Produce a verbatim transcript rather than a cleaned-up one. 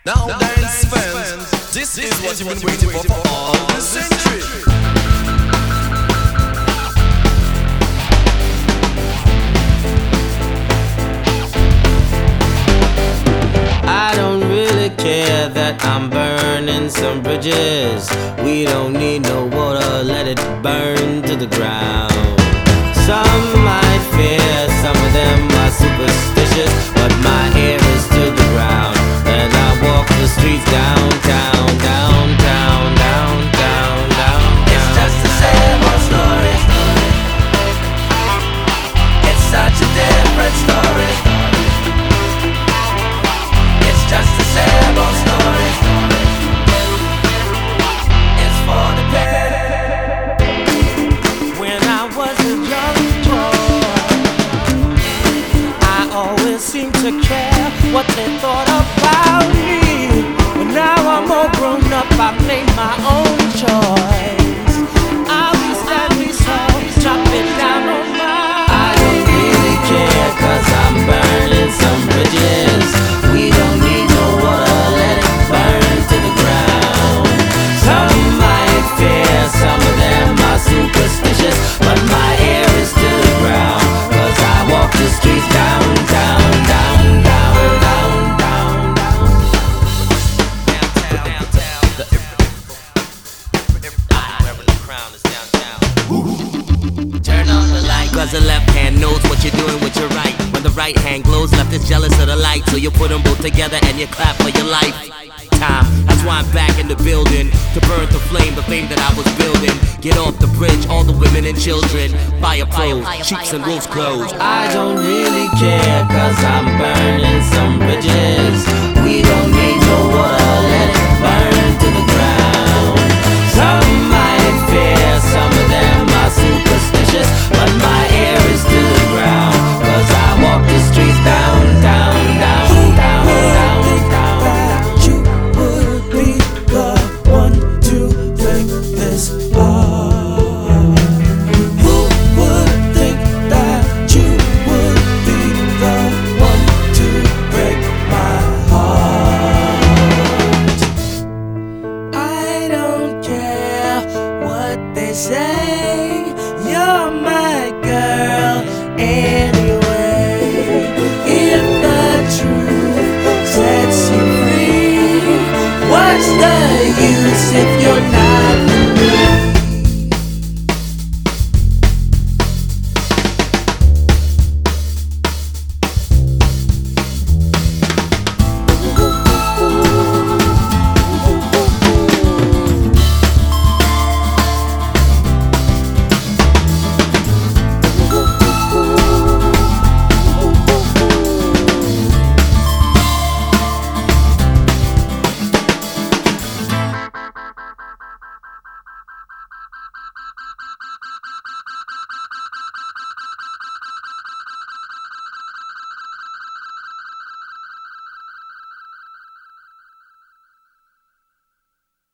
Now dance fans, this is what you've been waiting for for all this century. I don't really care that I'm burning some bridges. We don't need no water, let it burn to the ground. Some might fear, some of them are superstitious, but my ear is to the ground, and I walk the streets downtown, downtown, downtown, downtown. It's just the same old story. It's such a different story. It's just the same old story. It's for the pain. When I was a young boy, I always seemed to care what they thought about me. But now I'm all grown up, I've made my own choice. I'll be standing tall, dropping down on my. I don't really care, cause I'm burning some bridges. We don't need no water, let it burn to the ground. Some might fear, some of them are superstitious, but my ear is to the ground, cause I walk the streets down, down, down, down, down, down, down. Turn on the light. Cause the left hand knows what you're doing with your right. When the right hand glows, left is jealous of the light. So you put them both together and you clap for your life. Time, that's why I'm back in the building to burn the flame, the flame that I was building. Get off the bridge, all the women and children. Fire pros, cheeks and wolves closed. I don't really care, cause I'm burning some bridges. We don't need no